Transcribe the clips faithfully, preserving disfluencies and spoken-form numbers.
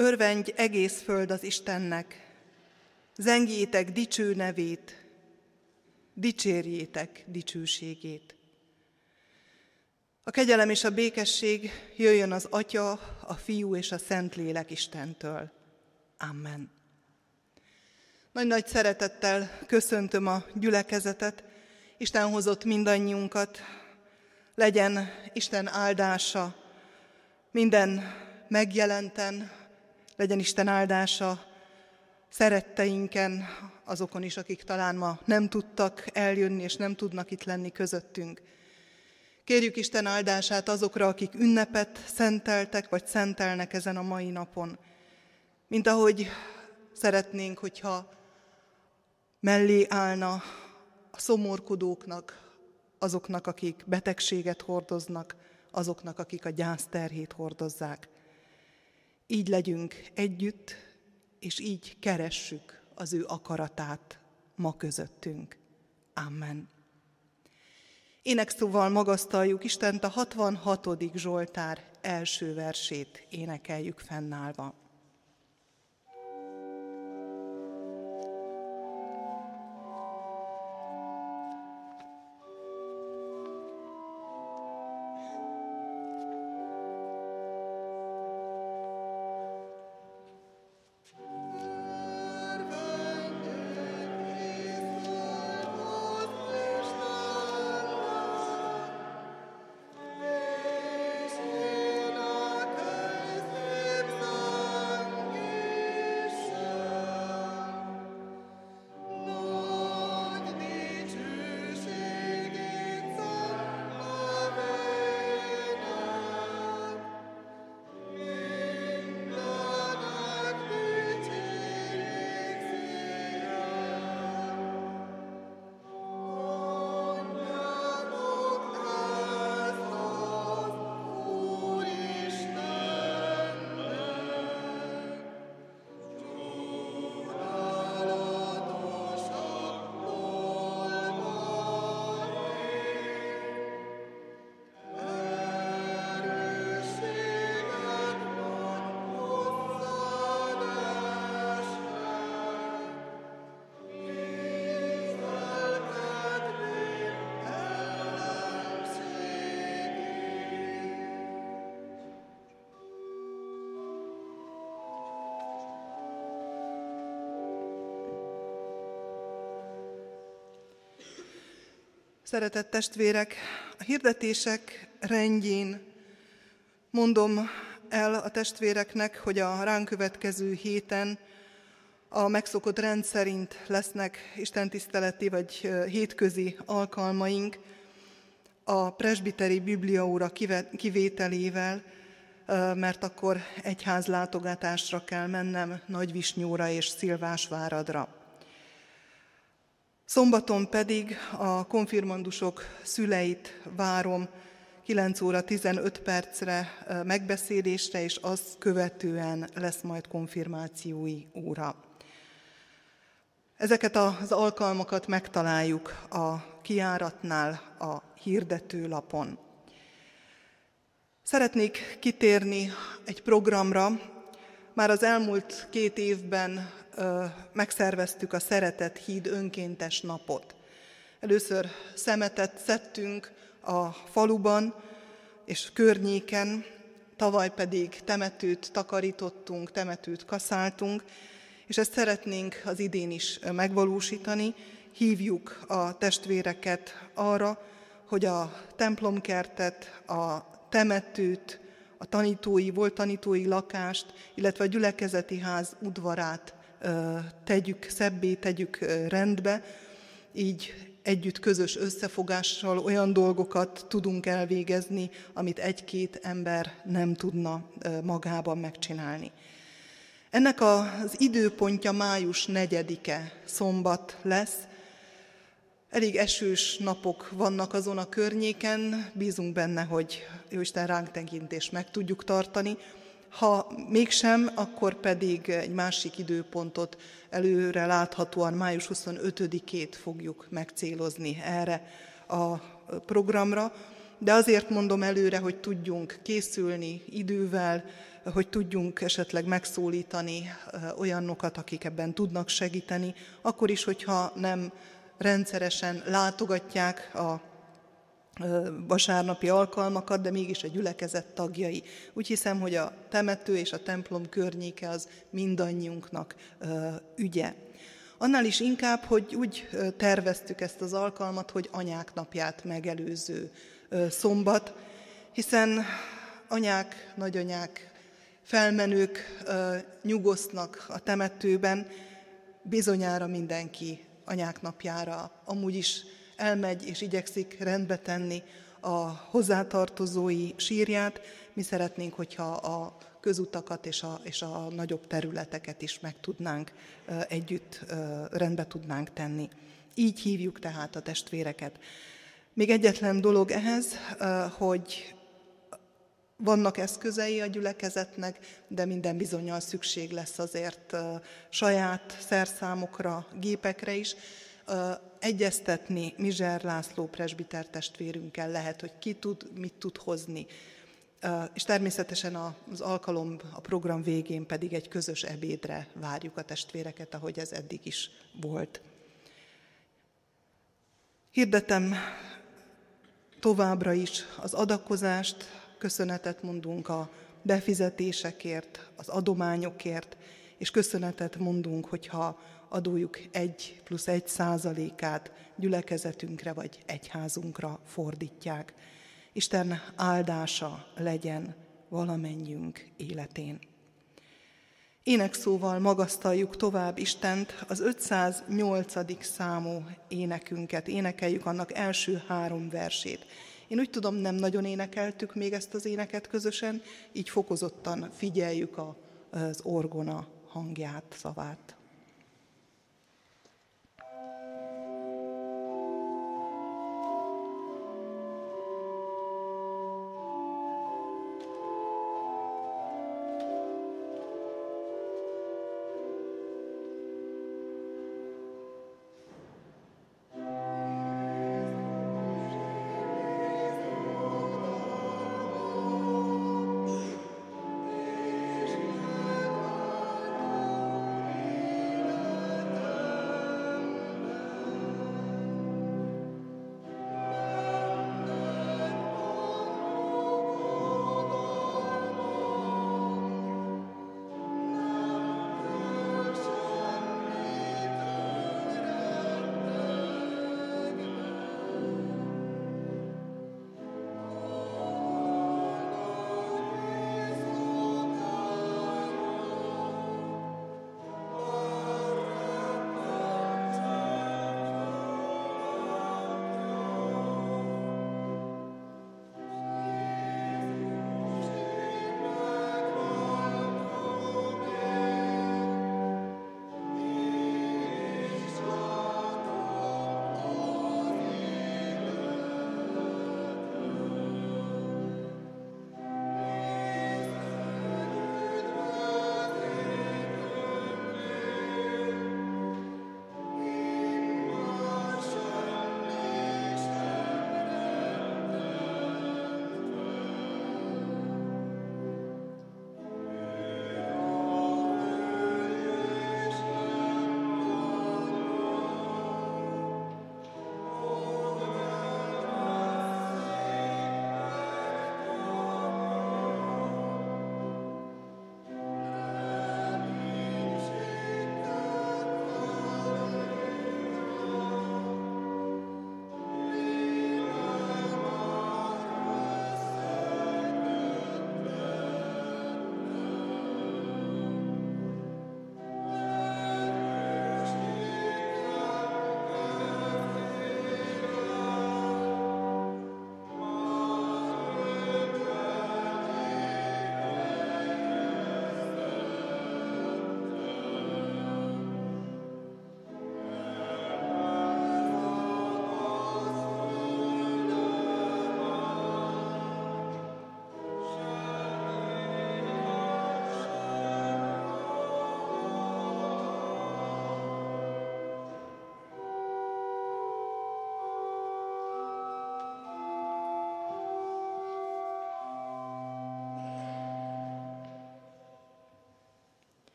Örvendj egész föld az Istennek, zengjétek dicső nevét, dicsérjétek dicsőségét. A kegyelem és a békesség jöjjön az Atya, a Fiú és a Szentlélek Istentől. Amen. Nagy-nagy szeretettel köszöntöm a gyülekezetet, Isten hozott mindannyiunkat, legyen Isten áldása minden megjelenten, legyen Isten áldása szeretteinken, azokon is, akik talán ma nem tudtak eljönni, és nem tudnak itt lenni közöttünk. Kérjük Isten áldását azokra, akik ünnepet szenteltek, vagy szentelnek ezen a mai napon. Mint ahogy szeretnénk, hogyha mellé állna a szomorkodóknak, azoknak, akik betegséget hordoznak, azoknak, akik a gyászterhét hordozzák. Így legyünk együtt, és így keressük az ő akaratát ma közöttünk. Amen. Énekszóval magasztaljuk Istent, a hatvanhatodik Zsoltár első versét énekeljük fennállva. Szeretett testvérek, a hirdetések rendjén mondom el a testvéreknek, hogy a ránk következő héten a megszokott rend szerint lesznek istentiszteleti vagy hétközi alkalmaink a presbiteri bibliaóra kivételével, mert akkor egyházlátogatásra kell mennem Nagyvisnyóra és Szilvásváradra. Szombaton pedig a konfirmandusok szüleit várom kilenc óra tizenöt percre megbeszélésre, és azt követően lesz majd konfirmációi óra. Ezeket az alkalmakat megtaláljuk a kijáratnál, a hirdetőlapon. Szeretnék kitérni egy programra. Már az elmúlt két évben ö, megszerveztük a Szeretett Híd önkéntes napot. Először szemetet szedtünk a faluban és környéken, tavaly pedig temetőt takarítottunk, temetőt kaszáltunk, és ezt szeretnénk az idén is megvalósítani. Hívjuk a testvéreket arra, hogy a templomkertet, a temetőt, a tanítói, volt tanítói lakást, illetve a gyülekezeti ház udvarát ö, tegyük szebbé, tegyük ö, rendbe, így együtt közös összefogással olyan dolgokat tudunk elvégezni, amit egy-két ember nem tudna ö, magában megcsinálni. Ennek az időpontja május negyedike, szombat lesz. Elég esős napok vannak azon a környéken, bízunk benne, hogy Jóisten ránk tekintést meg tudjuk tartani. Ha mégsem, akkor pedig egy másik időpontot előre láthatóan május huszonötödikét fogjuk megcélozni erre a programra. De azért mondom előre, hogy tudjunk készülni idővel, hogy tudjunk esetleg megszólítani olyanokat, akik ebben tudnak segíteni, akkor is, hogyha nem rendszeresen látogatják a vasárnapi alkalmakat, de mégis a gyülekezet tagjai. Úgy hiszem, hogy a temető és a templom környéke az mindannyiunknak ügye. Annál is inkább, hogy úgy terveztük ezt az alkalmat, hogy anyák napját megelőző szombat, hiszen anyák, nagyanyák, felmenők nyugosznak a temetőben, bizonyára mindenki anyák napjára amúgy is elmegy és igyekszik rendbe tenni a hozzátartozói sírját. Mi szeretnénk, hogyha a közutakat és a, és a nagyobb területeket is meg tudnánk együtt rendbe tudnánk tenni. Így hívjuk tehát a testvéreket. Még egyetlen dolog ehhez, hogy vannak eszközei a gyülekezetnek, de minden bizonnyal szükség lesz azért saját szerszámokra, gépekre is. Egyeztetni Mizser László presbiter testvérünkkel lehet, hogy ki tud, mit tud hozni. És természetesen az alkalom, a program végén pedig egy közös ebédre várjuk a testvéreket, ahogy ez eddig is volt. Hirdetem továbbra is az adakozást, köszönetet mondunk a befizetésekért, az adományokért, és köszönetet mondunk, hogyha adójuk egy plusz egy százalékát gyülekezetünkre vagy egyházunkra fordítják. Isten áldása legyen valamennyiünk életén. Énekszóval magasztaljuk tovább Istent, az ötszáznyolcadik számú énekünket, énekeljük annak első három versét. Én úgy tudom, nem nagyon énekeltük még ezt az éneket közösen, így fokozottan figyeljük az orgona hangját, szavát.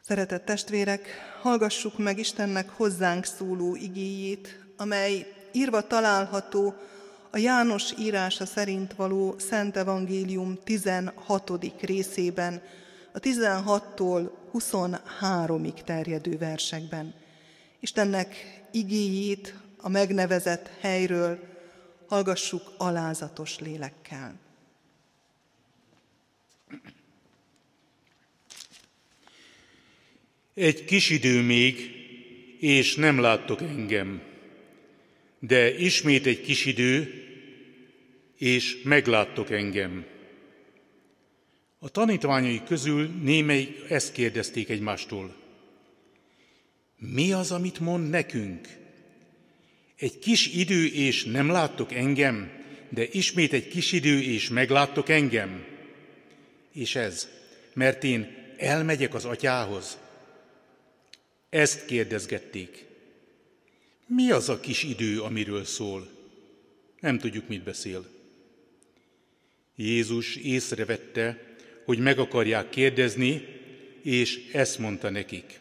Szeretett testvérek, hallgassuk meg Istennek hozzánk szóló igéjét, amely írva található a János írása szerint való Szent Evangélium tizenhatodik részében, a tizenhattól huszonháromig terjedő versekben. Istennek igéjét a megnevezett helyről hallgassuk alázatos lélekkel. Egy kis idő még, és nem láttok engem, de ismét egy kis idő, és megláttok engem. A tanítványai közül némelyik ezt kérdezték egymástól. Mi az, amit mond nekünk? Egy kis idő, és nem láttok engem, de ismét egy kis idő, és megláttok engem? És ez, mert én elmegyek az Atyához. Ezt kérdezgették. Mi az a kis idő, amiről szól? Nem tudjuk, mit beszél. Jézus észrevette, hogy meg akarják kérdezni, és ezt mondta nekik.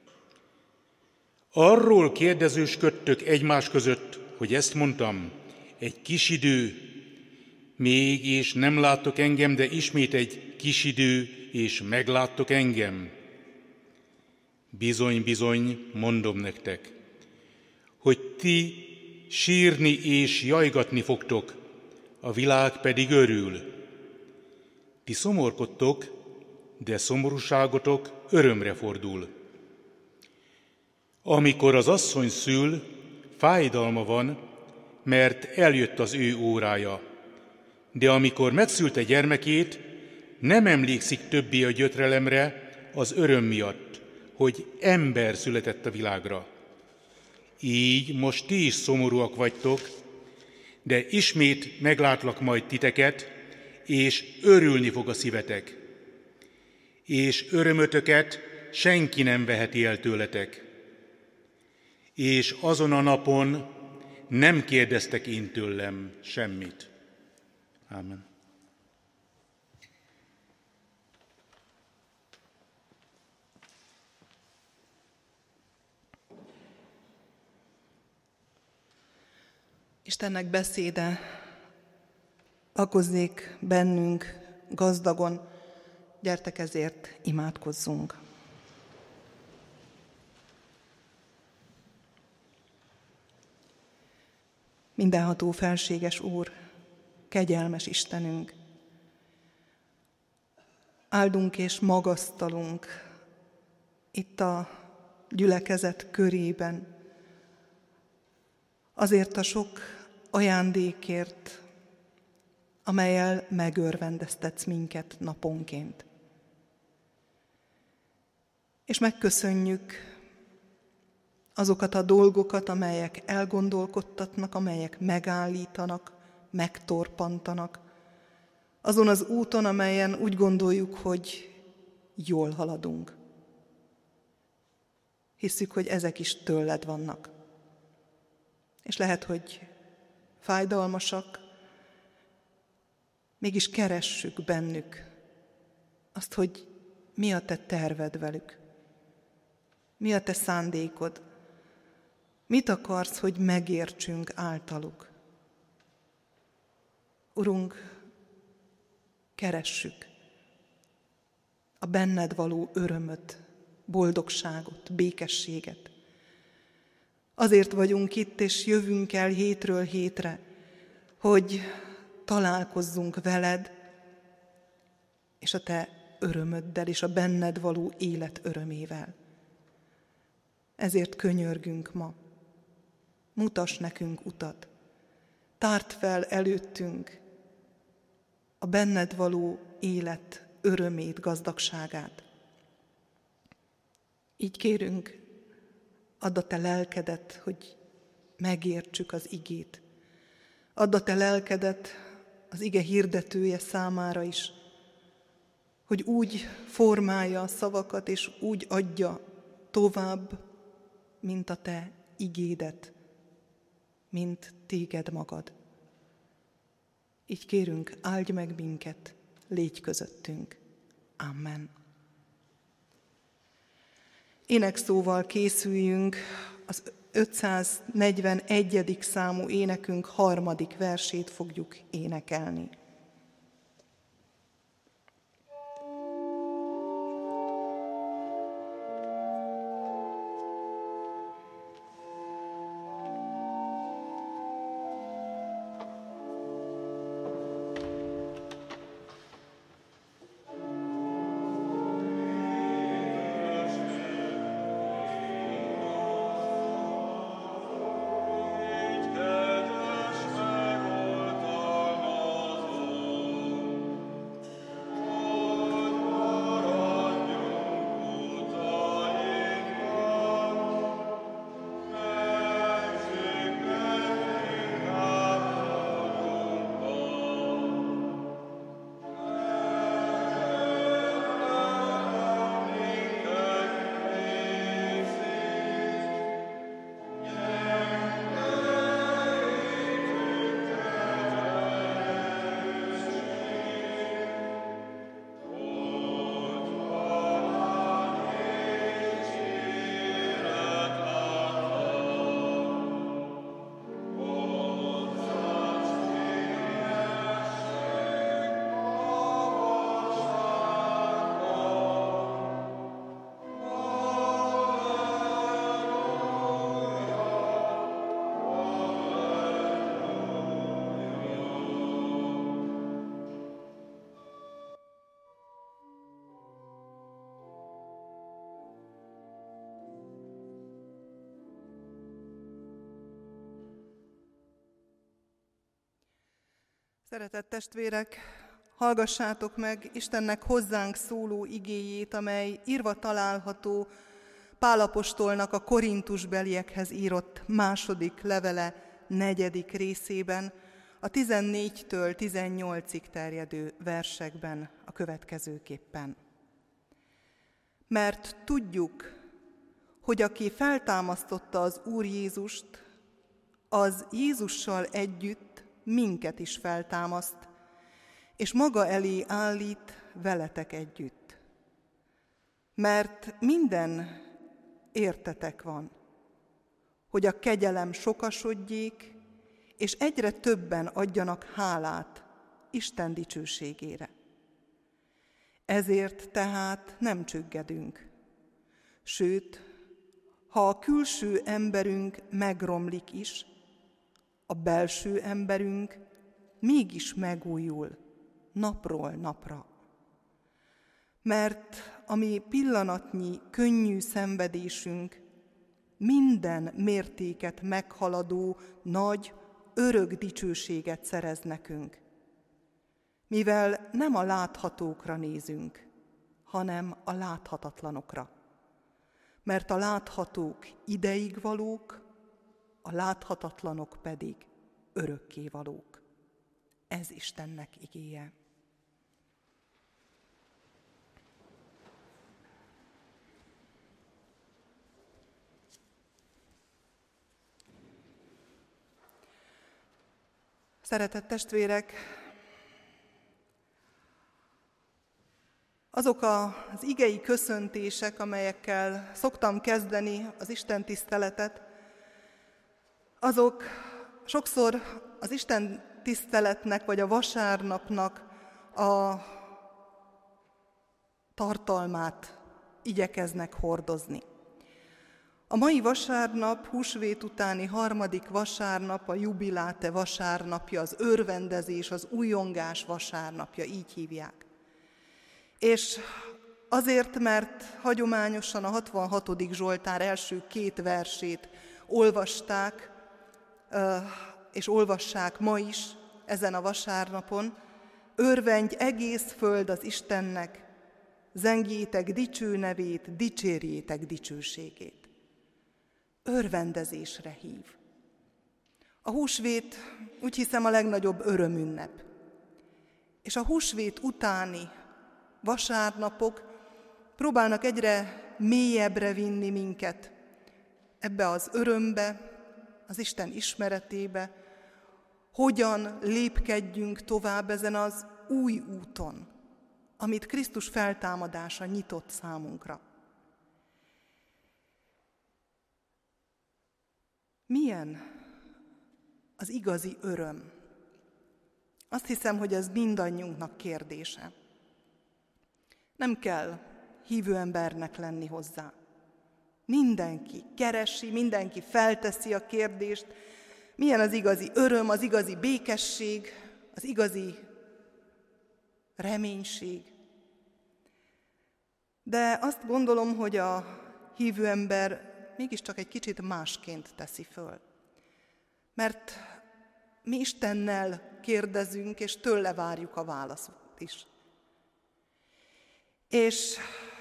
Arról kérdezősködtök egymás között, hogy ezt mondtam, egy kis idő, még és nem láttok engem, de ismét egy kis idő, és megláttok engem. Bizony, bizony, mondom nektek, hogy ti sírni és jajgatni fogtok, a világ pedig örül. Ti szomorkodtok, de szomorúságotok örömre fordul. Amikor az asszony szül, fájdalma van, mert eljött az ő órája. De amikor megszülte gyermekét, nem emlékszik többé a gyötrelemre az öröm miatt, hogy ember született a világra. Így most ti is szomorúak vagytok, de ismét meglátlak majd titeket, és örülni fog a szívetek. És örömötöket senki nem veheti el tőletek. És azon a napon nem kérdeztek én tőlem semmit. Ámen. Istennek beszéde lakozzék bennünk gazdagon, gyertek ezért imádkozzunk. Mindenható felséges Úr, kegyelmes Istenünk, áldunk és magasztalunk itt a gyülekezet körében, azért a sok ajándékért, amellyel megörvendeztetsz minket naponként. És megköszönjük azokat a dolgokat, amelyek elgondolkodtatnak, amelyek megállítanak, megtorpantanak, azon az úton, amelyen úgy gondoljuk, hogy jól haladunk. Hisszük, hogy ezek is tőled vannak. És lehet, hogy fájdalmasak, mégis keressük bennük azt, hogy mi a te terved velük, mi a te szándékod, mit akarsz, hogy megértsünk általuk. Urunk, keressük a benned való örömöt, boldogságot, békességet. Azért vagyunk itt, és jövünk el hétről hétre, hogy találkozzunk veled, és a te örömöddel, és a benned való élet örömével. Ezért könyörgünk ma. Mutass nekünk utat. Tárd fel előttünk a benned való élet örömét, gazdagságát. Így kérünk, add a te lelkedet, hogy megértsük az igét. Add a te lelkedet az ige hirdetője számára is, hogy úgy formálja a szavakat, és úgy adja tovább, mint a te igédet, mint téged magad. Így kérünk, áldj meg minket, légy közöttünk. Amen. Énekszóval készüljünk, az ötszáznegyvenegyedik számú énekünk harmadik versét fogjuk énekelni. Szeretett testvérek, hallgassátok meg Istennek hozzánk szóló igéjét, amely írva található Pál apostolnak a korintusbeliekhez írott második levele negyedik részében, a tizennégytől tizennyolcig terjedő versekben a következőképpen. Mert tudjuk, hogy aki feltámasztotta az Úr Jézust, az Jézussal együtt minket is feltámaszt, és maga elé állít veletek együtt. Mert minden értetek van, hogy a kegyelem sokasodjék, és egyre többen adjanak hálát Isten dicsőségére. Ezért tehát nem csüggedünk. Sőt, ha a külső emberünk megromlik is, a belső emberünk mégis megújul napról napra. Mert a mi pillanatnyi könnyű szenvedésünk minden mértéket meghaladó nagy, örök dicsőséget szerez nekünk, mivel nem a láthatókra nézünk, hanem a láthatatlanokra. Mert a láthatók ideigvalók, a láthatatlanok pedig örökkévalók. Ez Istennek igéje. Szeretett testvérek, azok az igei köszöntések, amelyekkel szoktam kezdeni az Isten tiszteletet, azok sokszor az Isten tiszteletnek vagy a vasárnapnak a tartalmát igyekeznek hordozni. A mai vasárnap, húsvét utáni harmadik vasárnap, a jubiláte vasárnapja, az örvendezés, az újongás vasárnapja, így hívják. És azért, mert hagyományosan a hatvanhatodik Zsoltár első két versét olvasták, és olvassák ma is ezen a vasárnapon, örvendj egész föld az Istennek, zengjétek dicső nevét, dicsérjétek dicsőségét. Örvendezésre hív. A húsvét, úgy hiszem, a legnagyobb örömünnep. És a húsvét utáni vasárnapok próbálnak egyre mélyebbre vinni minket ebbe az örömbe, az Isten ismeretébe, hogyan lépkedjünk tovább ezen az új úton, amit Krisztus feltámadása nyitott számunkra. Milyen az igazi öröm? Azt hiszem, hogy ez mindannyiunknak kérdése. Nem kell hívő embernek lenni hozzá. Mindenki keresi, mindenki felteszi a kérdést, milyen az igazi öröm, az igazi békesség, az igazi reménység. De azt gondolom, hogy a hívő ember mégiscsak egy kicsit másként teszi föl. Mert mi Istennel kérdezünk, és tőle várjuk a választ is. És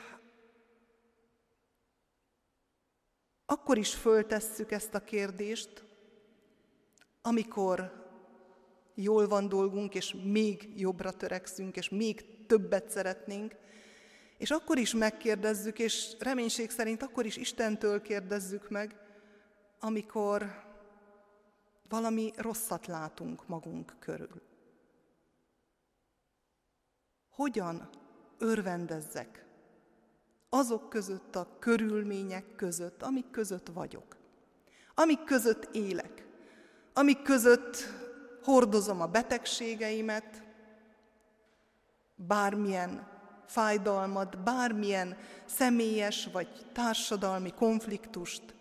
akkor is föltesszük ezt a kérdést, amikor jól van dolgunk, és még jobbra törekszünk, és még többet szeretnénk, és akkor is megkérdezzük, és reménység szerint akkor is Istentől kérdezzük meg, amikor valami rosszat látunk magunk körül. Hogyan örvendezzek azok között a körülmények között, amik között vagyok, amik között élek, amik között hordozom a betegségeimet, bármilyen fájdalmat, bármilyen személyes vagy társadalmi konfliktust.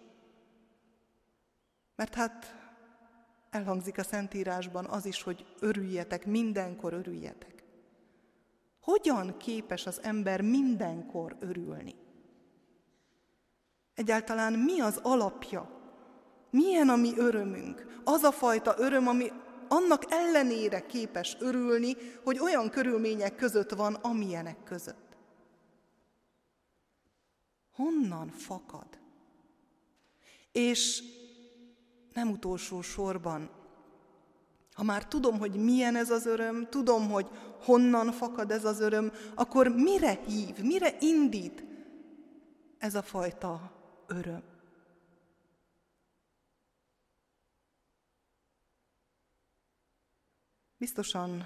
Mert hát elhangzik a Szentírásban az is, hogy örüljetek, mindenkor örüljetek. Hogyan képes az ember mindenkor örülni? Egyáltalán mi az alapja? Milyen a mi örömünk? Az a fajta öröm, ami annak ellenére képes örülni, hogy olyan körülmények között van, amilyenek között. Honnan fakad? És nem utolsó sorban, ha már tudom, hogy milyen ez az öröm, tudom, hogy honnan fakad ez az öröm, akkor mire hív, mire indít ez a fajta öröm? Biztosan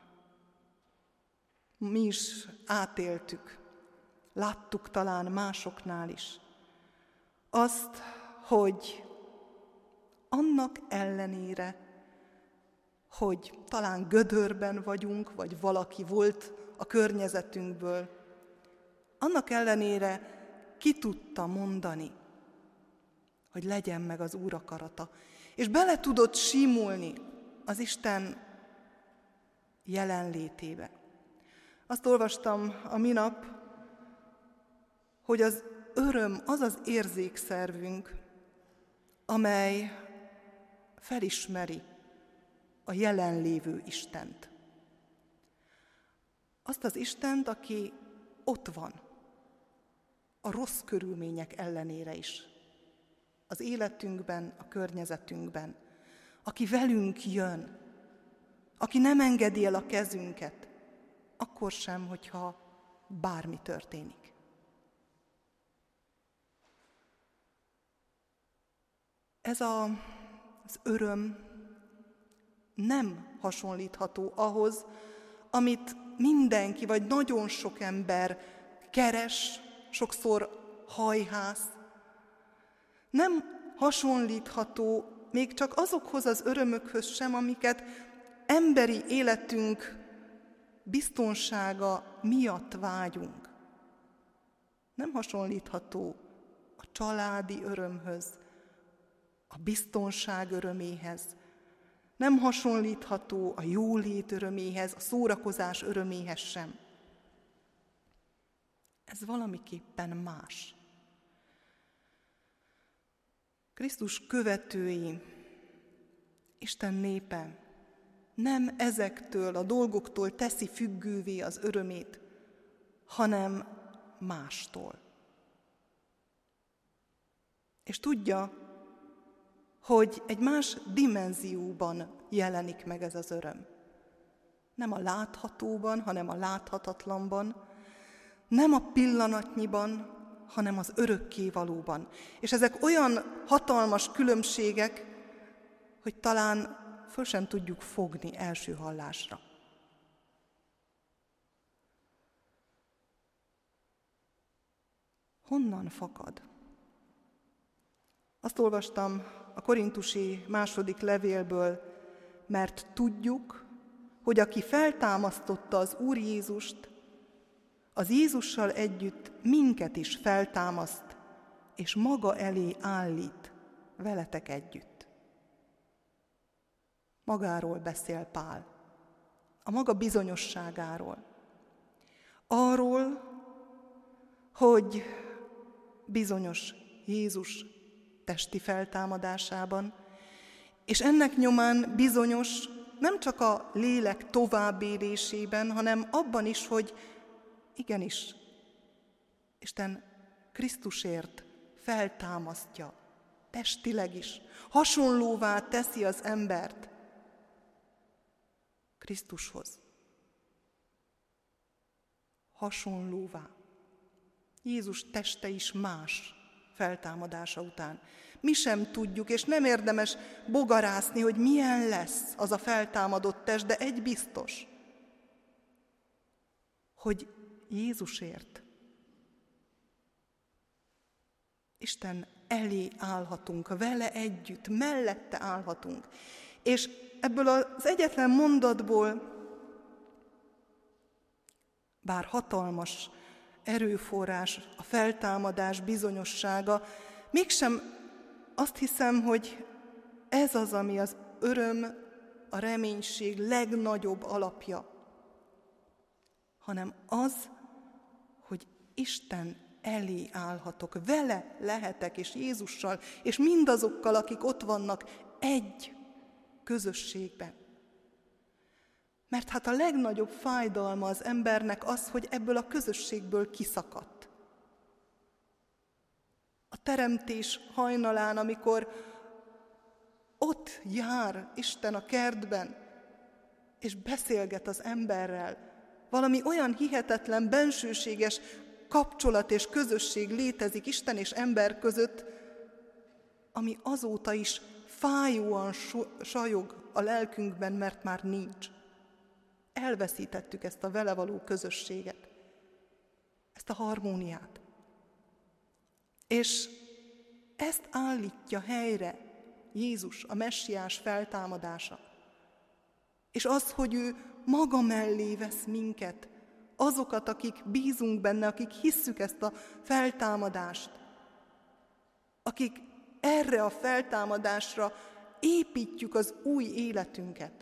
mi is átéltük, láttuk talán másoknál is azt, hogy annak ellenére, hogy talán gödörben vagyunk, vagy valaki volt a környezetünkből, annak ellenére ki tudta mondani, hogy legyen meg az Úr akarata, és bele tudott simulni az Isten jelenlétébe. Azt olvastam a minap, hogy az öröm az az érzékszervünk, amely felismeri a jelenlévő Istent. Azt az Istent, aki ott van, a rossz körülmények ellenére is, az életünkben, a környezetünkben, aki velünk jön, aki nem engedi el a kezünket, akkor sem, hogyha bármi történik. Ez a, az öröm nem hasonlítható ahhoz, amit mindenki, vagy nagyon sok ember keres, sokszor hajhász. Nem hasonlítható még csak azokhoz az örömökhöz sem, amiket emberi életünk biztonsága miatt vágyunk. Nem hasonlítható a családi örömhöz, a biztonság öröméhez, nem hasonlítható a jólét öröméhez, a szórakozás öröméhez sem. Ez valamiképpen más. Krisztus követői, Isten népe nem ezektől a dolgoktól teszi függővé az örömét, hanem mástól. És tudja, hogy egy más dimenzióban jelenik meg ez az öröm. Nem a láthatóban, hanem a láthatatlanban, nem a pillanatnyiban, hanem az örökkévalóban. És ezek olyan hatalmas különbségek, hogy talán föl sem tudjuk fogni első hallásra. Honnan fakad? Azt olvastam a korintusi második levélből, mert tudjuk, hogy aki feltámasztotta az Úr Jézust, az Jézussal együtt minket is feltámaszt, és maga elé állít veletek együtt. Magáról beszél Pál, a maga bizonyosságáról. Arról, hogy bizonyos Jézus testi feltámadásában, és ennek nyomán bizonyos nem csak a lélek továbbélésében, hanem abban is, hogy igenis, Isten Krisztusért feltámasztja, testileg is, hasonlóvá teszi az embert Krisztushoz. Hasonlóvá. Jézus teste is más feltámadása után. Mi sem tudjuk, és nem érdemes bogarászni, hogy milyen lesz az a feltámadott test, de egy biztos, hogy Jézusért Isten elé állhatunk, vele együtt, mellette állhatunk. És ebből az egyetlen mondatból, bár hatalmas erőforrás, a feltámadás bizonyossága, mégsem azt hiszem, hogy ez az, ami az öröm, a reménység legnagyobb alapja, hanem az, hogy Isten elé állhatok, vele lehetek, és Jézussal, és mindazokkal, akik ott vannak egy közösségben. Mert hát a legnagyobb fájdalma az embernek az, hogy ebből a közösségből kiszakadt. A teremtés hajnalán, amikor ott jár Isten a kertben, és beszélget az emberrel, valami olyan hihetetlen, bensőséges kapcsolat és közösség létezik Isten és ember között, ami azóta is fájóan sajog a lelkünkben, mert már nincs. Elveszítettük ezt a vele való közösséget, ezt a harmóniát. És ezt állítja helyre Jézus, a messiás feltámadása. És az, hogy ő maga mellé vesz minket, azokat, akik bízunk benne, akik hisszük ezt a feltámadást, akik erre a feltámadásra építjük az új életünket.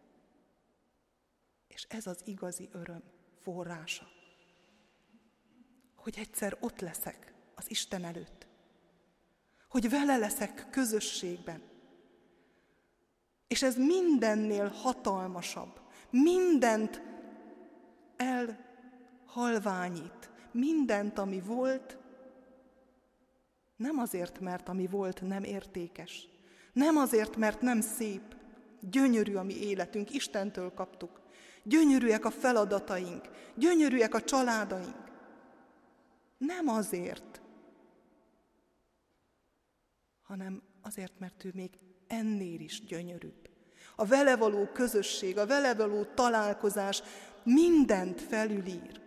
És ez az igazi öröm forrása, hogy egyszer ott leszek az Isten előtt, hogy vele leszek közösségben. És ez mindennél hatalmasabb, mindent elhalványít, mindent, ami volt, nem azért, mert ami volt nem értékes, nem azért, mert nem szép, gyönyörű a mi életünk, Istentől kaptuk, gyönyörűek a feladataink, gyönyörűek a családaink. Nem azért, hanem azért, mert ő még ennél is gyönyörűbb. A vele való közösség, a vele való találkozás mindent felülír.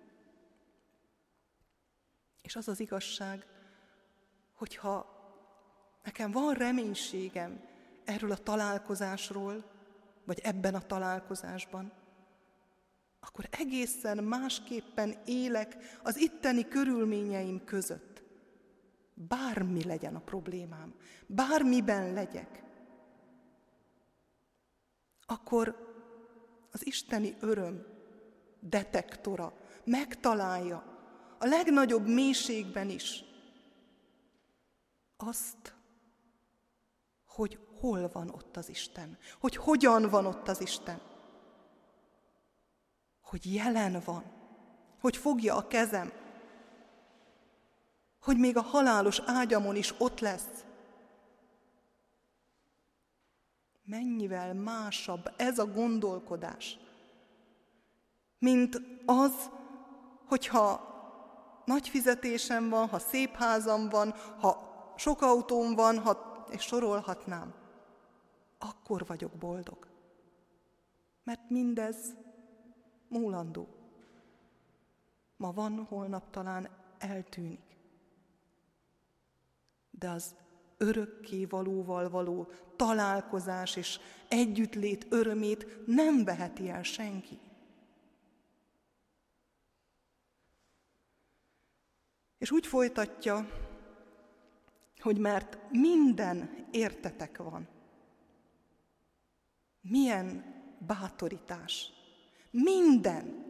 És az az igazság, hogyha nekem van reménységem erről a találkozásról, vagy ebben a találkozásban, akkor egészen másképpen élek az itteni körülményeim között. Bármi legyen a problémám, bármiben legyek, akkor az isteni öröm detektora megtalálja a legnagyobb mélységben is azt, hogy hol van ott az Isten, hogy hogyan van ott az Isten, hogy jelen van, hogy fogja a kezem, hogy még a halálos ágyamon is ott lesz. Mennyivel másabb ez a gondolkodás, mint az, hogyha nagy fizetésem van, ha szép házam van, ha sok autóm van, ha, és sorolhatnám, akkor vagyok boldog. Mert mindez múlandó. Ma van, holnap talán eltűnik. De az örökkévalóval való találkozás és együttlét örömét nem veheti el senki. És úgy folytatja, hogy mert minden értetek van. Milyen bátorítás. Minden,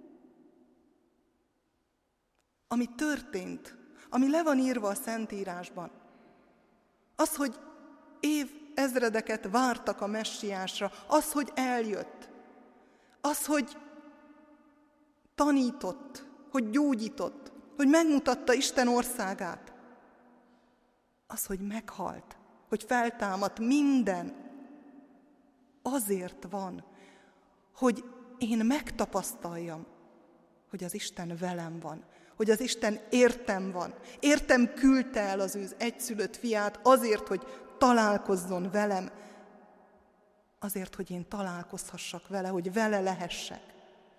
ami történt, ami le van írva a Szentírásban, az, hogy év ezredeket vártak a messiásra, az, hogy eljött, az, hogy tanított, hogy gyógyított, hogy megmutatta Isten országát, az, hogy meghalt, hogy feltámadt, minden azért van, hogy én megtapasztaljam, hogy az Isten velem van, hogy az Isten értem van. Értem küldte el az ő egyszülött fiát azért, hogy találkozzon velem, azért, hogy én találkozhassak vele, hogy vele lehessek.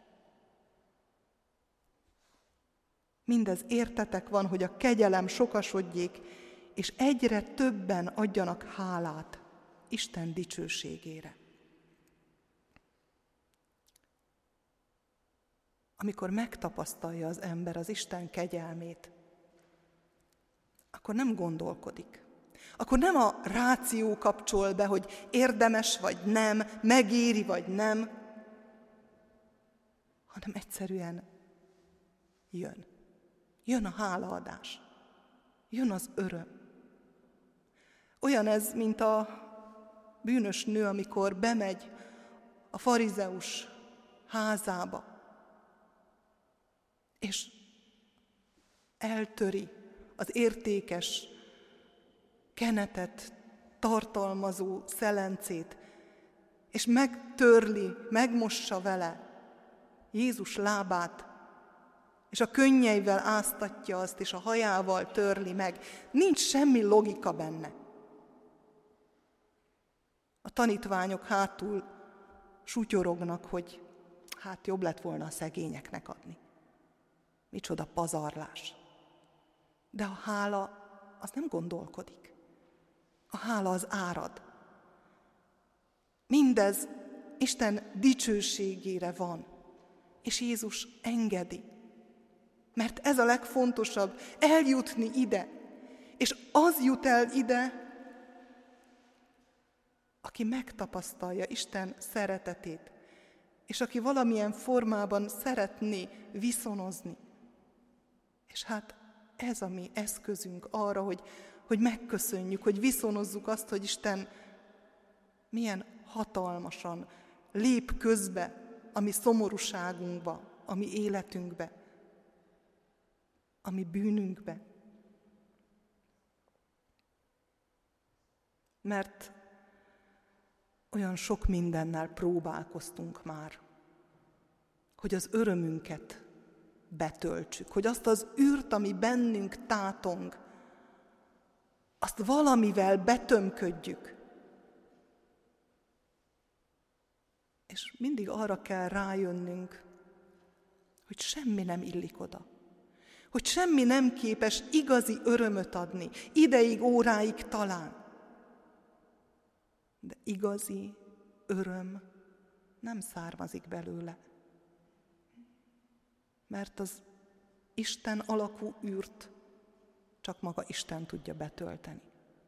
Mindez értetek van, hogy a kegyelem sokasodjék, és egyre többen adjanak hálát Isten dicsőségére. Amikor megtapasztalja az ember az Isten kegyelmét, akkor nem gondolkodik. Akkor nem a ráció kapcsol be, hogy érdemes vagy nem, megéri vagy nem, hanem egyszerűen jön. Jön a hálaadás. Jön az öröm. Olyan ez, mint a bűnös nő, amikor bemegy a farizeus házába, és eltöri az értékes kenetet tartalmazó szelencét, és megtörli, megmossa vele Jézus lábát, és a könnyeivel áztatja azt, és a hajával törli meg. Nincs semmi logika benne. A tanítványok hátul sutyorognak, hogy hát jobb lett volna a szegényeknek adni. Micsoda pazarlás. De a hála az nem gondolkodik. A hála az árad. Mindez Isten dicsőségére van, és Jézus engedi. Mert ez a legfontosabb, eljutni ide. És az jut el ide, aki megtapasztalja Isten szeretetét, és aki valamilyen formában szeretné viszonozni. És hát ez a mi eszközünk arra, hogy, hogy megköszönjük, hogy viszonozzuk azt, hogy Isten milyen hatalmasan lép közbe a mi szomorúságunkba, a mi életünkbe, a mi bűnünkbe. Mert olyan sok mindennel próbálkoztunk már, hogy az örömünket betöltsük, hogy azt az űrt, ami bennünk tátong, azt valamivel betömködjük. És mindig arra kell rájönnünk, hogy semmi nem illik oda. Hogy semmi nem képes igazi örömöt adni, ideig, óráig talán. De igazi öröm nem származik belőle. Mert az Isten alakú űrt csak maga Isten tudja betölteni.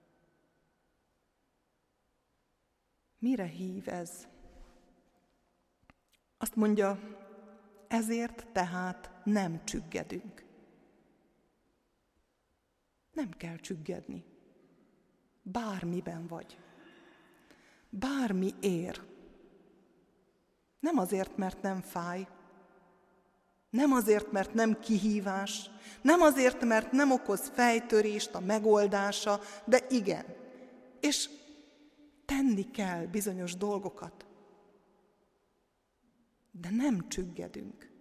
Mire hív ez? Azt mondja, ezért tehát nem csüggedünk. Nem kell csüggedni. Bármiben vagy. Bármi ér. Nem azért, mert nem fáj. Nem azért, mert nem kihívás. Nem azért, mert nem okoz fejtörést a megoldása, de igen. És tenni kell bizonyos dolgokat. De nem csüggedünk.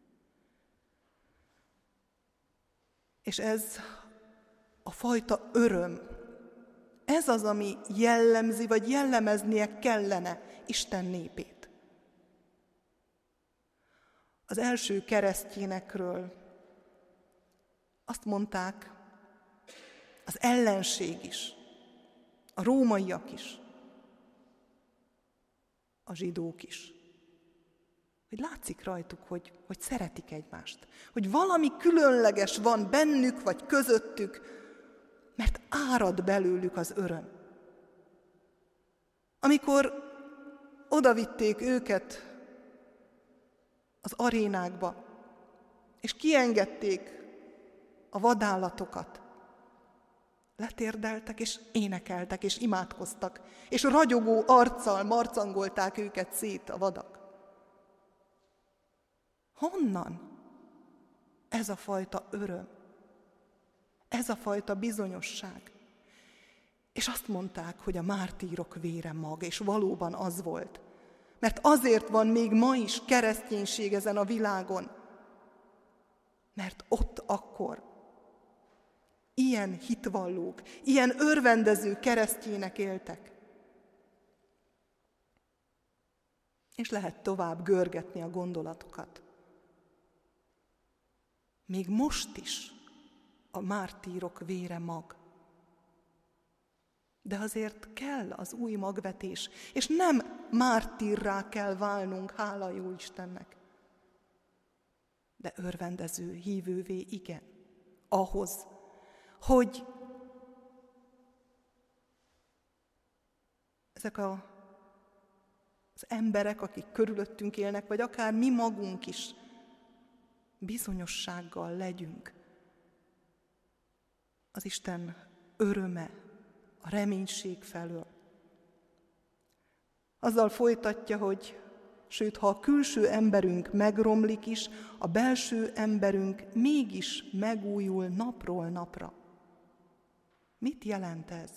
És ez a fajta öröm, ez az, ami jellemzi, vagy jellemeznie kellene Isten népét. Az első keresztényekről azt mondták, az ellenség is, a rómaiak is, a zsidók is. Hogy látszik rajtuk, hogy, hogy szeretik egymást. Hogy valami különleges van bennük vagy közöttük, mert árad belőlük az öröm. Amikor odavitték őket az arénákba, és kiengedték a vadállatokat, letérdeltek, és énekeltek, és imádkoztak, és ragyogó arccal marcangolták őket szét a vadak. Honnan ez a fajta öröm? Ez a fajta bizonyosság? És azt mondták, hogy a mártírok vére mag, és valóban az volt. Mert azért van még ma is kereszténység ezen a világon, mert ott akkor ilyen hitvallók, ilyen örvendező keresztjének éltek. És lehet tovább görgetni a gondolatokat. Még most is a mártírok vére mag. De azért kell az új magvetés, és nem mártírrá kell válnunk, hála jó Istennek. De örvendező, hívővé igen, ahhoz, hogy ezek a, az emberek, akik körülöttünk élnek, vagy akár mi magunk is, bizonyossággal legyünk. Az Isten öröme, a reménység felől. Azzal folytatja, hogy sőt, ha a külső emberünk megromlik is, a belső emberünk mégis megújul napról napra. Mit jelent ez?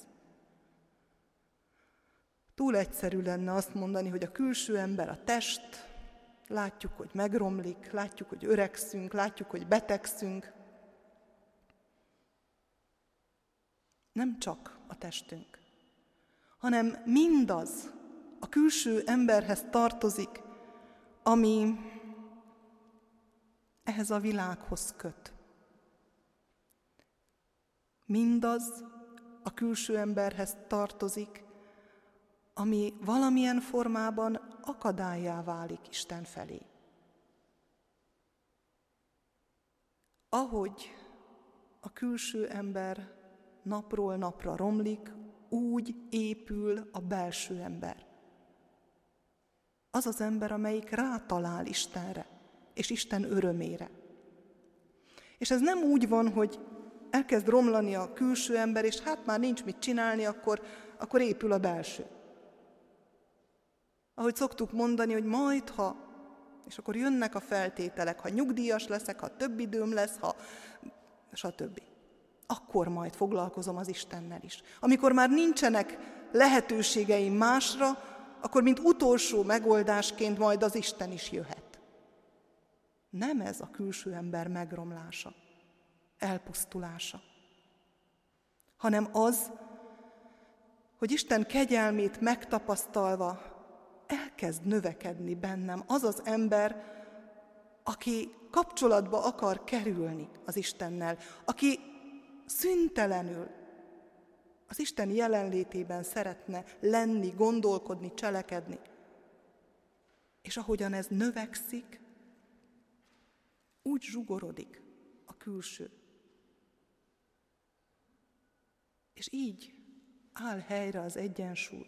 Túl egyszerű lenne azt mondani, hogy a külső ember a test, látjuk, hogy megromlik, látjuk, hogy öregszünk, látjuk, hogy betegszünk. Nem csak a testünk, hanem mindaz a külső emberhez tartozik, ami ehhez a világhoz köt. Mindaz a külső emberhez tartozik, ami valamilyen formában akadállyá válik Isten felé. Ahogy a külső ember napról napra romlik, úgy épül a belső ember. Az az ember, amelyik rátalál Istenre, és Isten örömére. És ez nem úgy van, hogy elkezd romlani a külső ember, és hát már nincs mit csinálni, akkor, akkor épül a belső. Ahogy szoktuk mondani, hogy majd, ha, és akkor jönnek a feltételek, ha nyugdíjas leszek, ha több időm lesz, ha, stb. Akkor majd foglalkozom az Istennel is. Amikor már nincsenek lehetőségeim másra, akkor mint utolsó megoldásként majd az Isten is jöhet. Nem ez a külső ember megromlása, elpusztulása, hanem az, hogy Isten kegyelmét megtapasztalva elkezd növekedni bennem az az ember, aki kapcsolatba akar kerülni az Istennel, aki szüntelenül az Isten jelenlétében szeretne lenni, gondolkodni, cselekedni. És ahogyan ez növekszik, úgy zsugorodik a külső. És így áll helyre az egyensúly.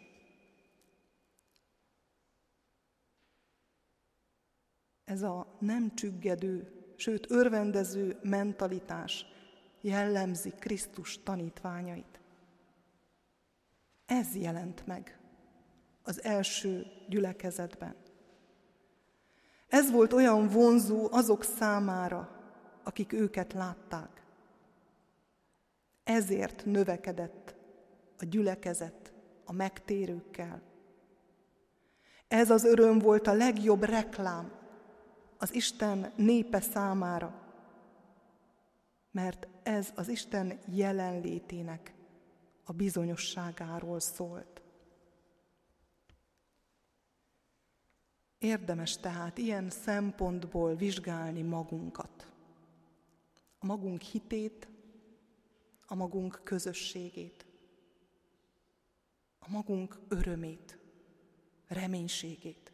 Ez a nem csüggedő, sőt örvendező mentalitás jellemzi Krisztus tanítványait. Ez jelent meg az első gyülekezetben. Ez volt olyan vonzó azok számára, akik őket látták. Ezért növekedett a gyülekezet a megtérőkkel. Ez az öröm volt a legjobb reklám az Isten népe számára, mert ez az Isten jelenlétének a bizonyosságáról szólt. Érdemes tehát ilyen szempontból vizsgálni magunkat, a magunk hitét, a magunk közösségét. a magunk örömét, reménységét.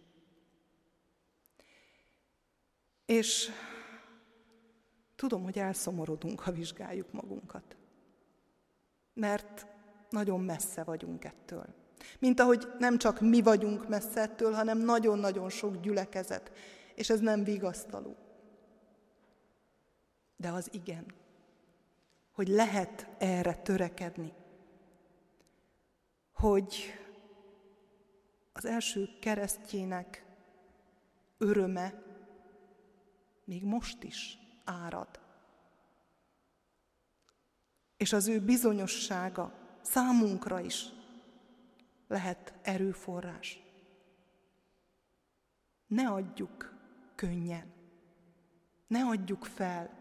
És tudom, hogy elszomorodunk, ha vizsgáljuk magunkat. Mert nagyon messze vagyunk ettől. Mint ahogy nem csak mi vagyunk messze ettől, hanem nagyon-nagyon sok gyülekezet. És ez nem vigasztaló. De az igen, hogy lehet erre törekedni. Hogy az első keresztjének öröme még most is árad. És az ő bizonyossága számunkra is lehet erőforrás. Ne adjuk könnyen, ne adjuk fel,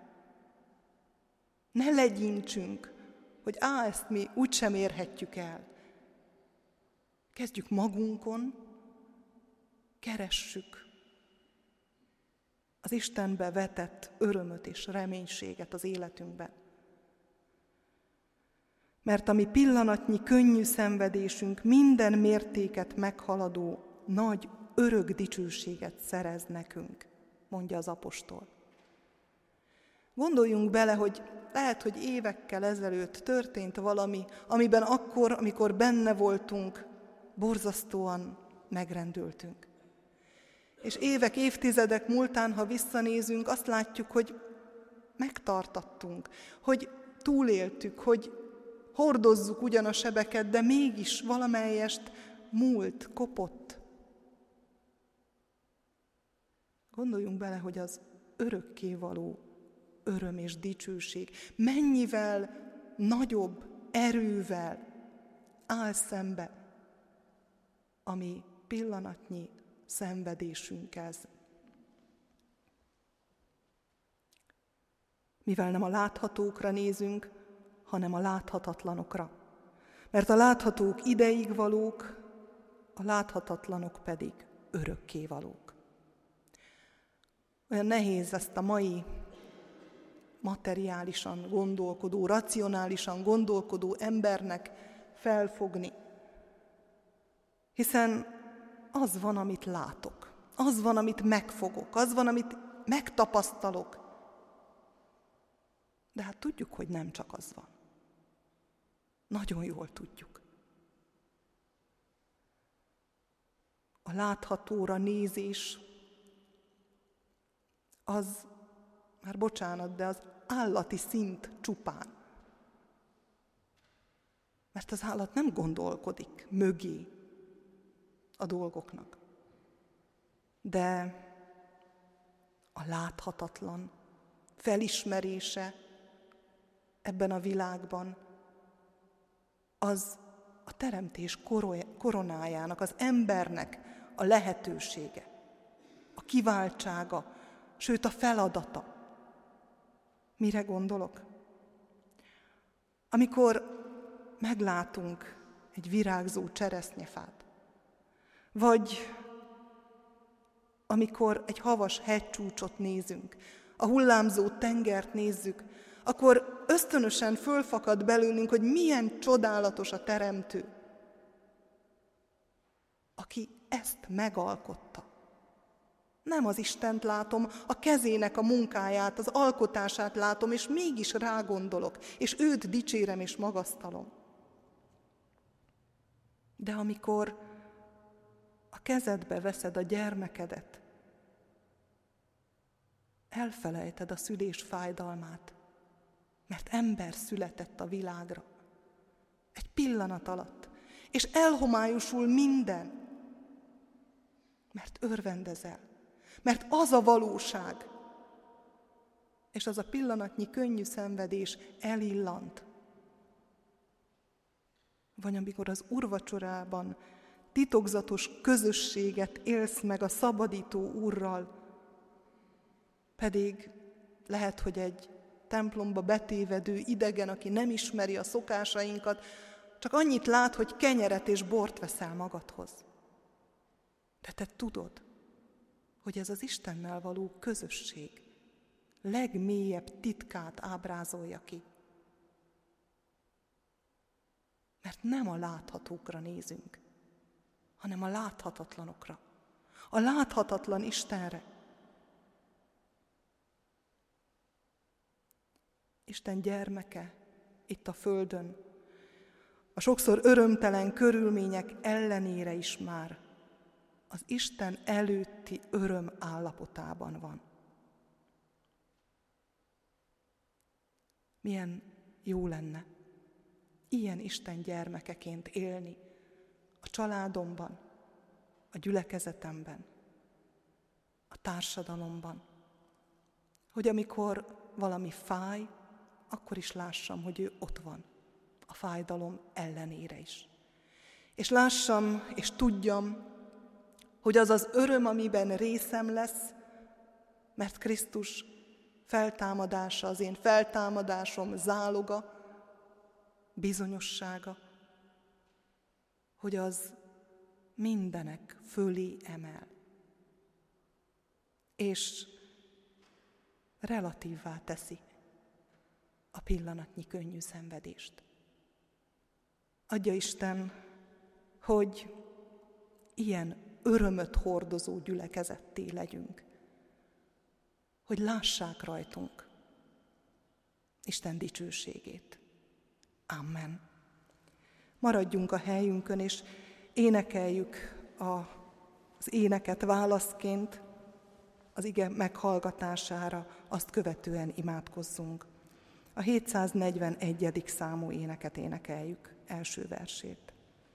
ne legyintsünk, hogy á, ezt mi úgysem érhetjük el. Kezdjük magunkon, keressük az Istenbe vetett örömöt és reménységet az életünkben. Mert a mi pillanatnyi könnyű szenvedésünk minden mértéket meghaladó, nagy, örök dicsőséget szerez nekünk, mondja az apostol. Gondoljunk bele, hogy lehet, hogy évekkel ezelőtt történt valami, amiben akkor, amikor benne voltunk, borzasztóan megrendültünk. És évek, évtizedek múltán, ha visszanézünk, azt látjuk, hogy megtartattunk, hogy túléltük, hogy hordozzuk ugyan a sebeket, de mégis valamelyest múlt, kopott. Gondoljunk bele, hogy az örökkévaló öröm és dicsőség mennyivel nagyobb erővel áll szembe a mi pillanatnyi szenvedésünkkel. Mivel nem a láthatókra nézünk, hanem a láthatatlanokra. Mert a láthatók ideig valók, a láthatatlanok pedig örökké valók. Olyan nehéz ezt a mai materiálisan gondolkodó, racionálisan gondolkodó embernek felfogni. Hiszen az van, amit látok, az van, amit megfogok, az van, amit megtapasztalok. De hát tudjuk, hogy nem csak az van. Nagyon jól tudjuk. A láthatóra nézés az, már bocsánat, de az állati szint csupán. Mert az állat nem gondolkodik mögé a dolgoknak. De a láthatatlan felismerése ebben a világban az a teremtés koronájának, az embernek a lehetősége, a kiváltsága, sőt a feladata. Mire gondolok? Amikor meglátunk egy virágzó cseresznyefát, vagy amikor egy havas hegycsúcsot nézünk, a hullámzó tengert nézzük, akkor ösztönösen fölfakad belőlünk, hogy milyen csodálatos a Teremtő, aki ezt megalkotta. Nem az Istent látom, a kezének a munkáját, az alkotását látom, és mégis rágondolok, és őt dicsérem és magasztalom. De amikor a kezedbe veszed a gyermekedet, elfelejted a szülés fájdalmát, mert ember született a világra. Egy pillanat alatt. És elhomályosul minden. Mert örvendezel. Mert az a valóság. És az a pillanatnyi könnyű szenvedés elillant. Vagy amikor az úrvacsorában titokzatos közösséget élsz meg a szabadító Úrral, pedig lehet, hogy egy templomba betévedő idegen, aki nem ismeri a szokásainkat, csak annyit lát, hogy kenyeret és bort veszel magadhoz. De te tudod, hogy ez az Istennel való közösség legmélyebb titkát ábrázolja ki. Mert nem a láthatókra nézünk, hanem a láthatatlanokra, a láthatatlan Istenre. Isten gyermeke itt a földön, a sokszor örömtelen körülmények ellenére is már az Isten előtti öröm állapotában van. Milyen jó lenne ilyen Isten gyermekeként élni a családomban, a gyülekezetemben, a társadalomban, hogy amikor valami fáj, akkor is lássam, hogy ő ott van, a fájdalom ellenére is. És lássam, és tudjam, hogy az az öröm, amiben részem lesz, mert Krisztus feltámadása, az én feltámadásom záloga, bizonyossága, hogy az mindenek fölé emel, és relatívvá teszi a pillanatnyi könnyű szenvedést. Adja Isten, hogy ilyen örömöt hordozó gyülekezetté legyünk, hogy lássák rajtunk Isten dicsőségét. Amen. Maradjunk a helyünkön, és énekeljük az éneket válaszként, az ige meghallgatására, azt követően imádkozzunk. A hétszáznegyvenegyedik számú éneket énekeljük, első versét.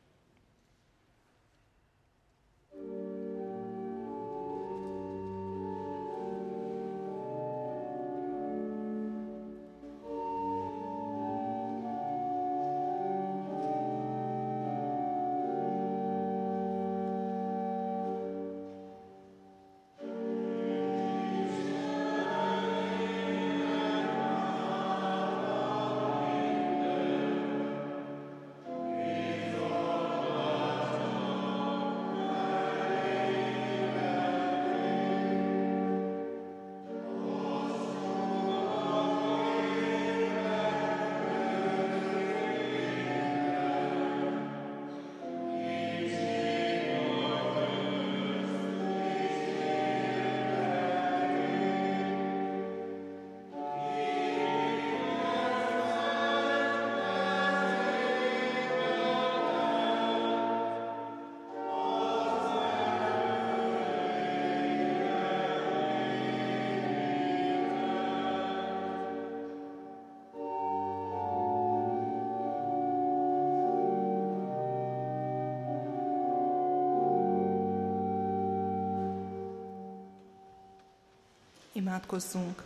Imádkozzunk.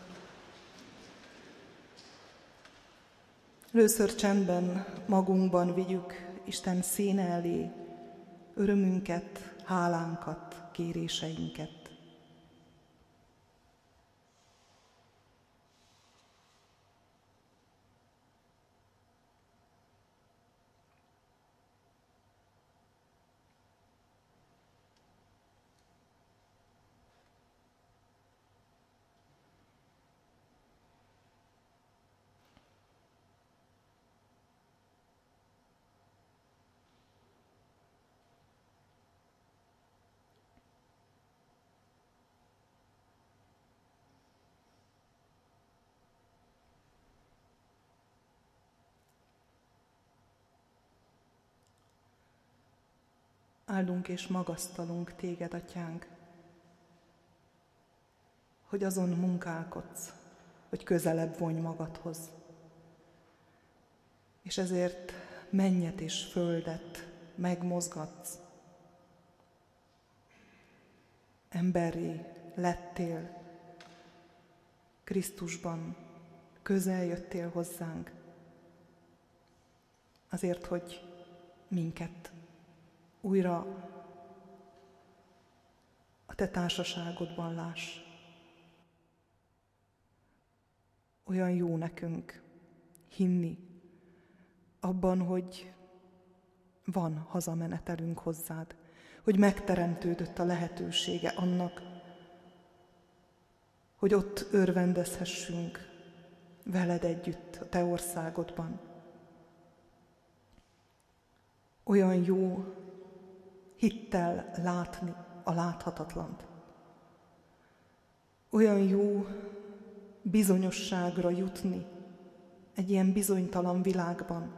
Először csendben magunkban vigyük Isten színe elé örömünket, hálánkat, kéréseinket. Áldunk és magasztalunk téged, Atyánk, hogy azon munkálkodsz, hogy közelebb vonj magadhoz. És ezért mennyet és földet megmozgatsz. Emberré lettél, Krisztusban közel jöttél hozzánk, azért, hogy minket újra a te társaságodban láss. Olyan jó nekünk hinni abban, hogy van hazamenetelünk hozzád, hogy megteremtődött a lehetősége annak, hogy ott örvendezhessünk veled együtt a te országodban. Olyan jó hittel látni a láthatatlant. Olyan jó bizonyosságra jutni egy ilyen bizonytalan világban.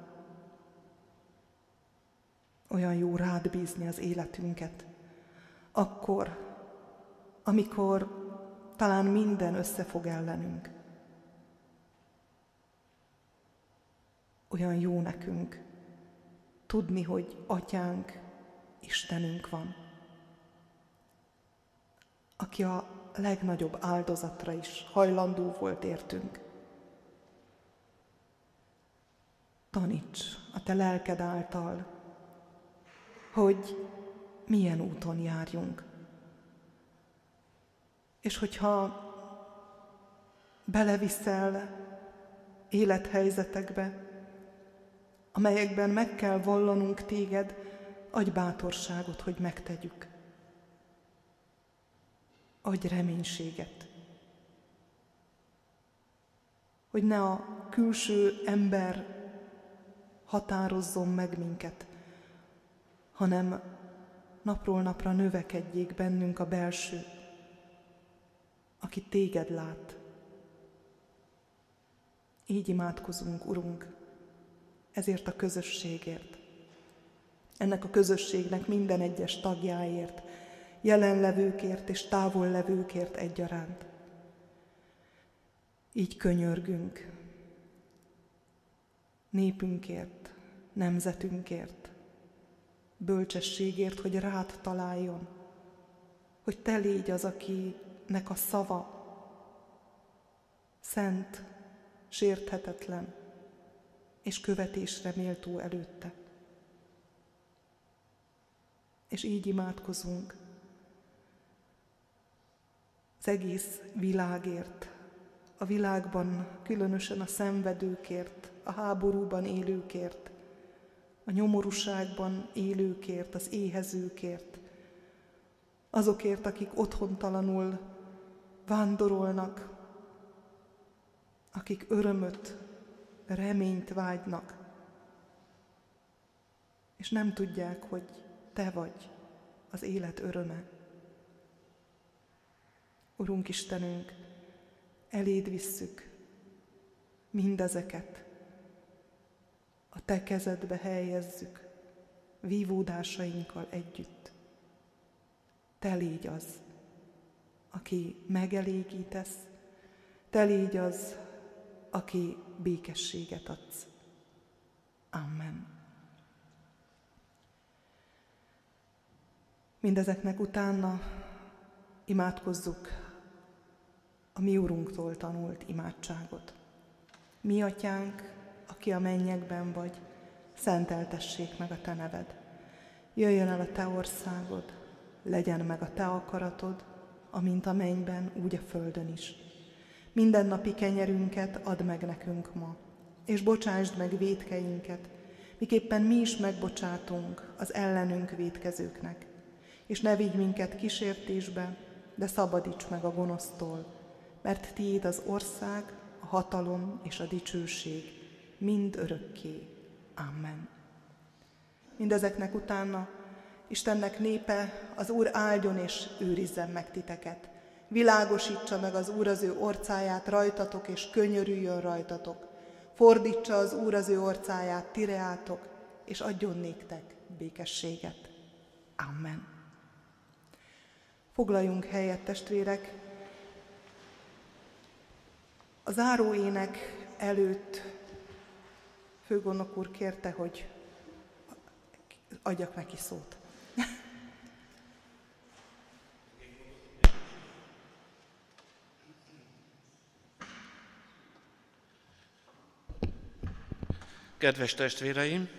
Olyan jó rád bízni az életünket. Akkor, amikor talán minden összefog ellenünk. Olyan jó nekünk tudni, hogy Atyánk, Istenünk van, aki a legnagyobb áldozatra is hajlandó volt értünk. Taníts a te lelked által, hogy milyen úton járjunk. És hogyha beleviszel élethelyzetekbe, amelyekben meg kell vallanunk téged, adj bátorságot, hogy megtegyük. Adj reménységet, hogy ne a külső ember határozzon meg minket, hanem napról napra növekedjék bennünk a belső, aki téged lát. Így imádkozunk, Urunk, ezért a közösségért, ennek a közösségnek minden egyes tagjáért, jelenlevőkért és távollevőkért egyaránt. Így könyörgünk népünkért, nemzetünkért, bölcsességért, hogy rád találjon, hogy te légy az, akinek a szava szent, sérthetetlen és követésre méltó előtte. És így imádkozunk az egész világért, a világban különösen a szenvedőkért, a háborúban élőkért, a nyomorúságban élőkért, az éhezőkért, azokért, akik otthontalanul vándorolnak, akik örömöt, reményt vágynak, és nem tudják, hogy te vagy az élet öröme. Urunk Istenünk, eléd visszük mindezeket, a te kezedbe helyezzük, vívódásainkkal együtt. Te légy az, aki megelégítesz, te légy az, aki békességet adsz. Amen. Mindezeknek utána imádkozzuk a mi Urunktól tanult imádságot. Mi Atyánk, aki a mennyekben vagy, szenteltessék meg a te neved. Jöjjön el a te országod, legyen meg a te akaratod, amint a mennyben, úgy a földön is. Mindennapi kenyerünket add meg nekünk ma, és bocsásd meg vétkeinket, miképpen mi is megbocsátunk az ellenünk vétkezőknek. És ne vigy minket kísértésbe, de szabadíts meg a gonosztól, mert tiéd az ország, a hatalom és a dicsőség mind örökké. Amen. Mindezeknek utána Istennek népe, az Úr áldjon és őrizzen meg titeket. Világosítsa meg az Úr az ő orcáját rajtatok, és könyörüljön rajtatok. Fordítsa az Úr az ő orcáját tireátok, és adjon néktek békességet. Amen. Foglaljunk helyet, testvérek. A záróének előtt főgondnok úr kérte, hogy adjak neki szót. Kedves testvéreim,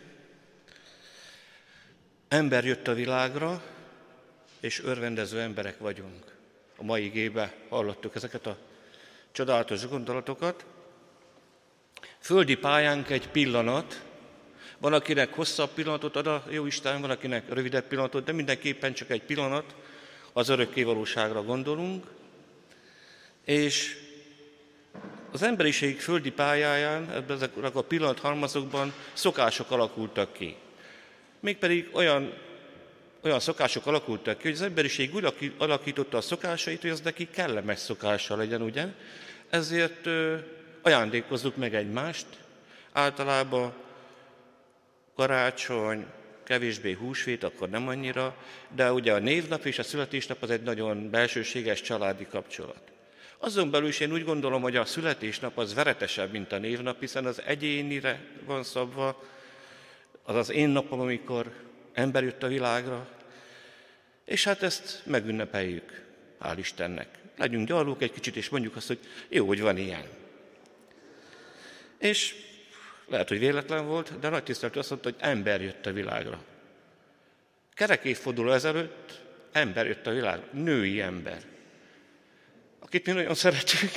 ember jött a világra, és örvendező emberek vagyunk. A mai igébe hallottuk ezeket a csodálatos gondolatokat. Földi pályánk egy pillanat, van, akinek hosszabb pillanatot ad a Jóisten, van, akinek rövidebb pillanatot, de mindenképpen csak egy pillanat, az örökké valóságra gondolunk, és az emberiség földi pályáján, ebben ezek a pillanathalmazokban szokások alakultak ki. Mégpedig olyan, olyan szokások alakultak ki, hogy az emberiség úgy alakította a szokásait, hogy az neki kellemes szokása legyen, ugye? Ezért ö, ajándékozzuk meg egymást, általában karácsony, kevésbé húsvét, akkor nem annyira, de ugye a névnap és a születésnap az egy nagyon belsőséges családi kapcsolat. Azon belül is én úgy gondolom, hogy a születésnap az veretesebb, mint a névnap, hiszen az egyénire van szabva, az az én napom, amikor ember jött a világra, és hát ezt megünnepeljük, hál' Istennek. Legyünk gyarlók egy kicsit, és mondjuk azt, hogy jó, hogy van ilyen. És lehet, hogy véletlen volt, de nagy tiszteletű azt mondta, hogy ember jött a világra. Kerek évforduló ezelőtt ember jött a világra, női ember, akit mi nagyon szeretjük.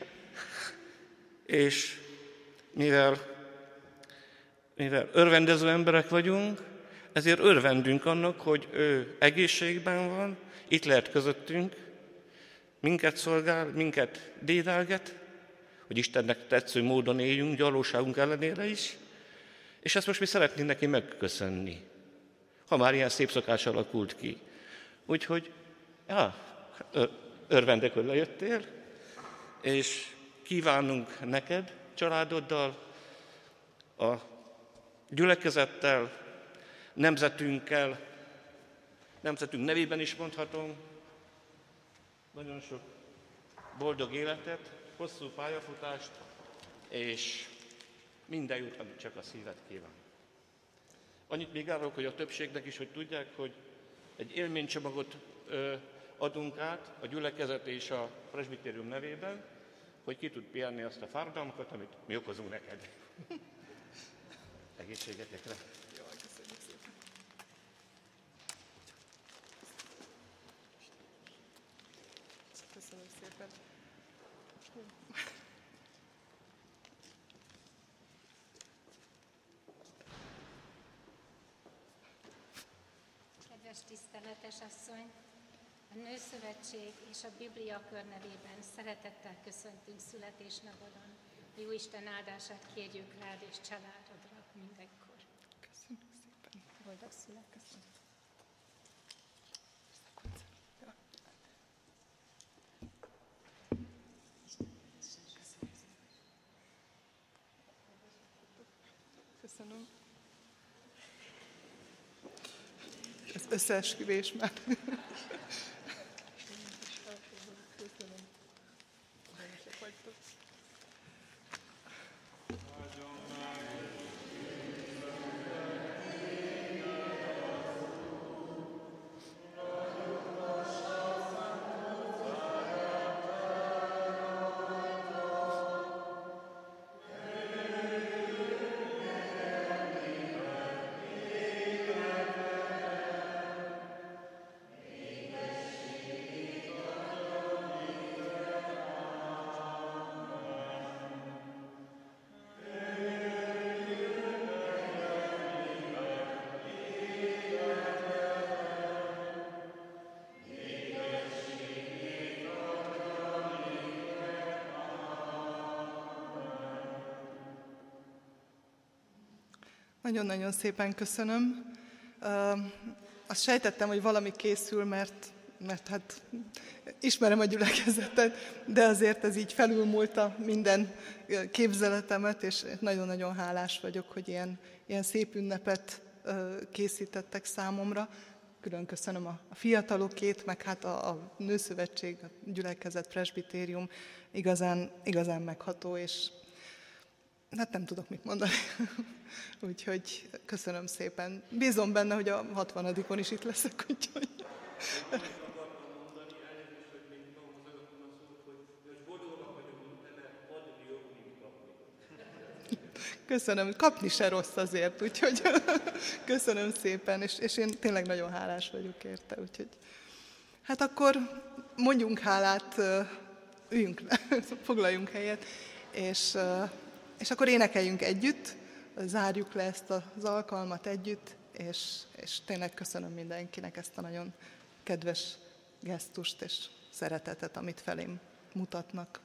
És mivel, mivel örvendező emberek vagyunk, ezért örvendünk annak, hogy ő egészségben van, itt lehet közöttünk, minket szolgál, minket dédelget, hogy Istennek tetsző módon éljünk, gyarlóságunk ellenére is, és ezt most mi szeretnénk neki megköszönni, ha már ilyen szép szokás alakult ki. Úgyhogy, ja, örvendek, hogy lejöttél, és kívánunk neked, családoddal, a gyülekezettel, nemzetünkkel, nemzetünk nevében is mondhatom, nagyon sok boldog életet, hosszú pályafutást, és minden jót, amit csak a szíved kíván. Annyit még árulok, hogy a többségnek is, hogy tudják, hogy egy élménycsomagot ö, adunk át a gyülekezet és a presbitérium nevében, hogy ki tud pihenni azt a fáradalmakat, amit mi okozunk neked. Egészségetekre! Köszönöm szépen! Kedves tiszteletes asszony, a Nőszövetség és a Bibliakör nevében szeretettel köszöntünk születésnapodon. A Jóisten áldását kérjük rád és családodra mindenkor. Köszönöm szépen! Boldog születésnapot! Köszönöm. Az összeesküvés már. Köszönöm. Nagyon-nagyon szépen köszönöm. Azt sejtettem, hogy valami készül, mert, mert hát ismerem a gyülekezetet, de azért ez így felülmúlta minden képzeletemet, és nagyon-nagyon hálás vagyok, hogy ilyen, ilyen szép ünnepet készítettek számomra. Külön köszönöm a fiatalokét, meg hát a, a Nőszövetség, a gyülekezet, presbitérium igazán, igazán megható, és hát nem tudok mit mondani. Úgyhogy köszönöm szépen. Bízom benne, hogy a hatvanadikon is itt leszek, úgyhogy... Köszönöm, kapni se rossz azért, úgyhogy köszönöm szépen, és, és én tényleg nagyon hálás vagyok érte, úgyhogy... Hát akkor mondjunk hálát, üljünk le, foglaljunk helyet, és... És akkor énekeljünk együtt, zárjuk le ezt az alkalmat együtt, és, és tényleg köszönöm mindenkinek ezt a nagyon kedves gesztust és szeretetet, amit felém mutatnak.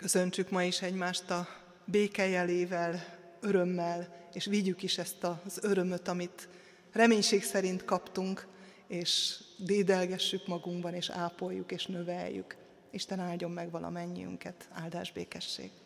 Köszöntsük ma is egymást a békejelével, örömmel, és vigyük is ezt az örömöt, amit reménység szerint kaptunk, és dédelgessük magunkban, és ápoljuk, és növeljük. Isten áldjon meg valamennyiünket. Áldás, békesség!